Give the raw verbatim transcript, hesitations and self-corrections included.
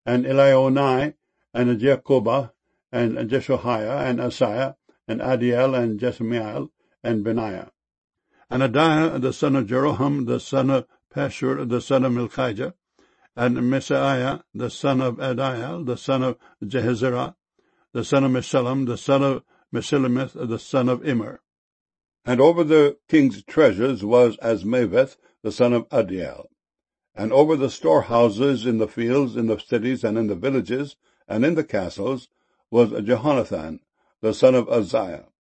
and Elionai, and Jacobah, and Jeshoiah, and Asaiah, and Adiel, and Jesamiel, and Benaiah. And Adiah, the son of Jeroham, the son of Pashur, the son of Milchijah, and Messiah, the son of Adiel, the son of Jehezerah, the son of Meshullam, the son of Meshillemith, the son of Immer. And over the king's treasures was Asmaveth, the son of Adiel. And over the storehouses in the fields, in the cities, and in the villages, and in the castles, was Jehonathan, the son of Uzziah.